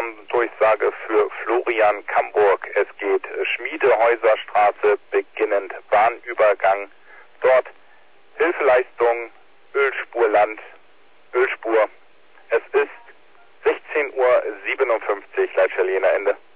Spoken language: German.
Warndurchsage für Florian Kamburg. Es geht Schmiedehäuserstraße, beginnend Bahnübergang. Dort Hilfeleistung, Ölspurland, Ölspur. Es ist 16:57 Uhr, Leitstelle Jena Ende.